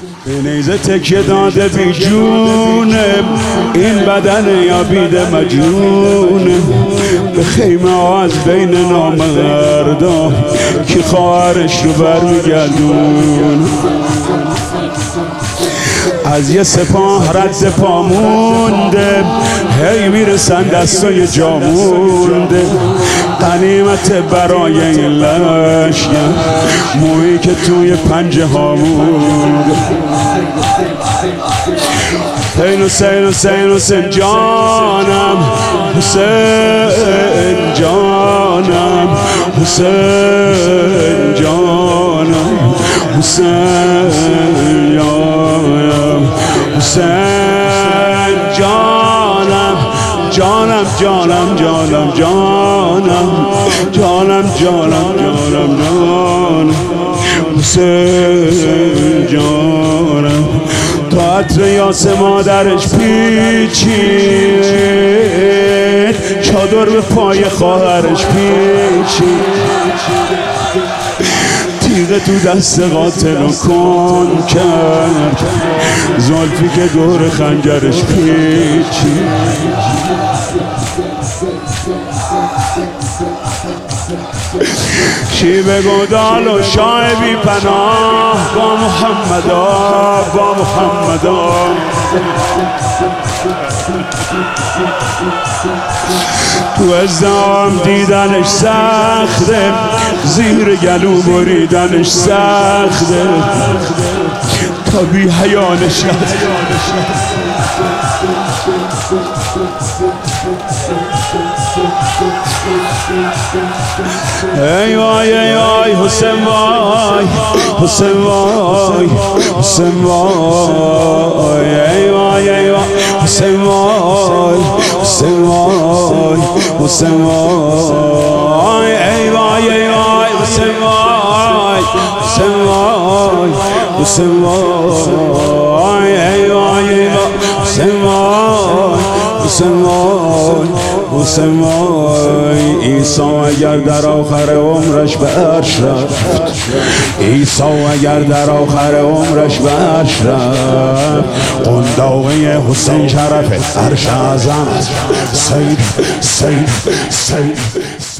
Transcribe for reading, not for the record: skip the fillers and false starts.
به نیزه تکیه داده بی جونه، این بدن یابیده مجنونه. به خیمه ها از بین نامردا کی خواهرش رو برمیگردون. از یه سپاه رد پا مونده، هی میرسن دستای جا مونده. غنیمت برای این لشکر، مویی که توی پنجه ها مونده. حسین حسین حسین حسین جانم، حسین جانم، حسین جانم، حسین جانم، حسین جانم، جانم جانم جانم جانم جانم جانم جانم جانم، حسین جانم. تا عطر یاس مادرش پیچید، چادر به پای خواهرش پیچید. تیغه تو دست قاتل رو کن کرد، زلفی که دور خنجرش پیچید. شیب گودال و شاه بی پناه، با محمدا با محمدا. تو ازدهام دیدنش سخته، زیر گلو بریدنش سخته. تا بی حیا نشد ای وای ای وای حسین وای، حسین وای، حسین وای، ای وای ای وای حسین وای، حسین وای، حسین وای، ای وای ای وای حسین وای، حسین وای، حسین وای، ای وای ای وای حسین وای، حسین وای، حسین وای. عیسی اگر در آخر عمرش به عرش رفت، عیسی اگر در آخر عمرش به عرش رفت، قنداقه حسین شرف عرش اعظم، سید سید سید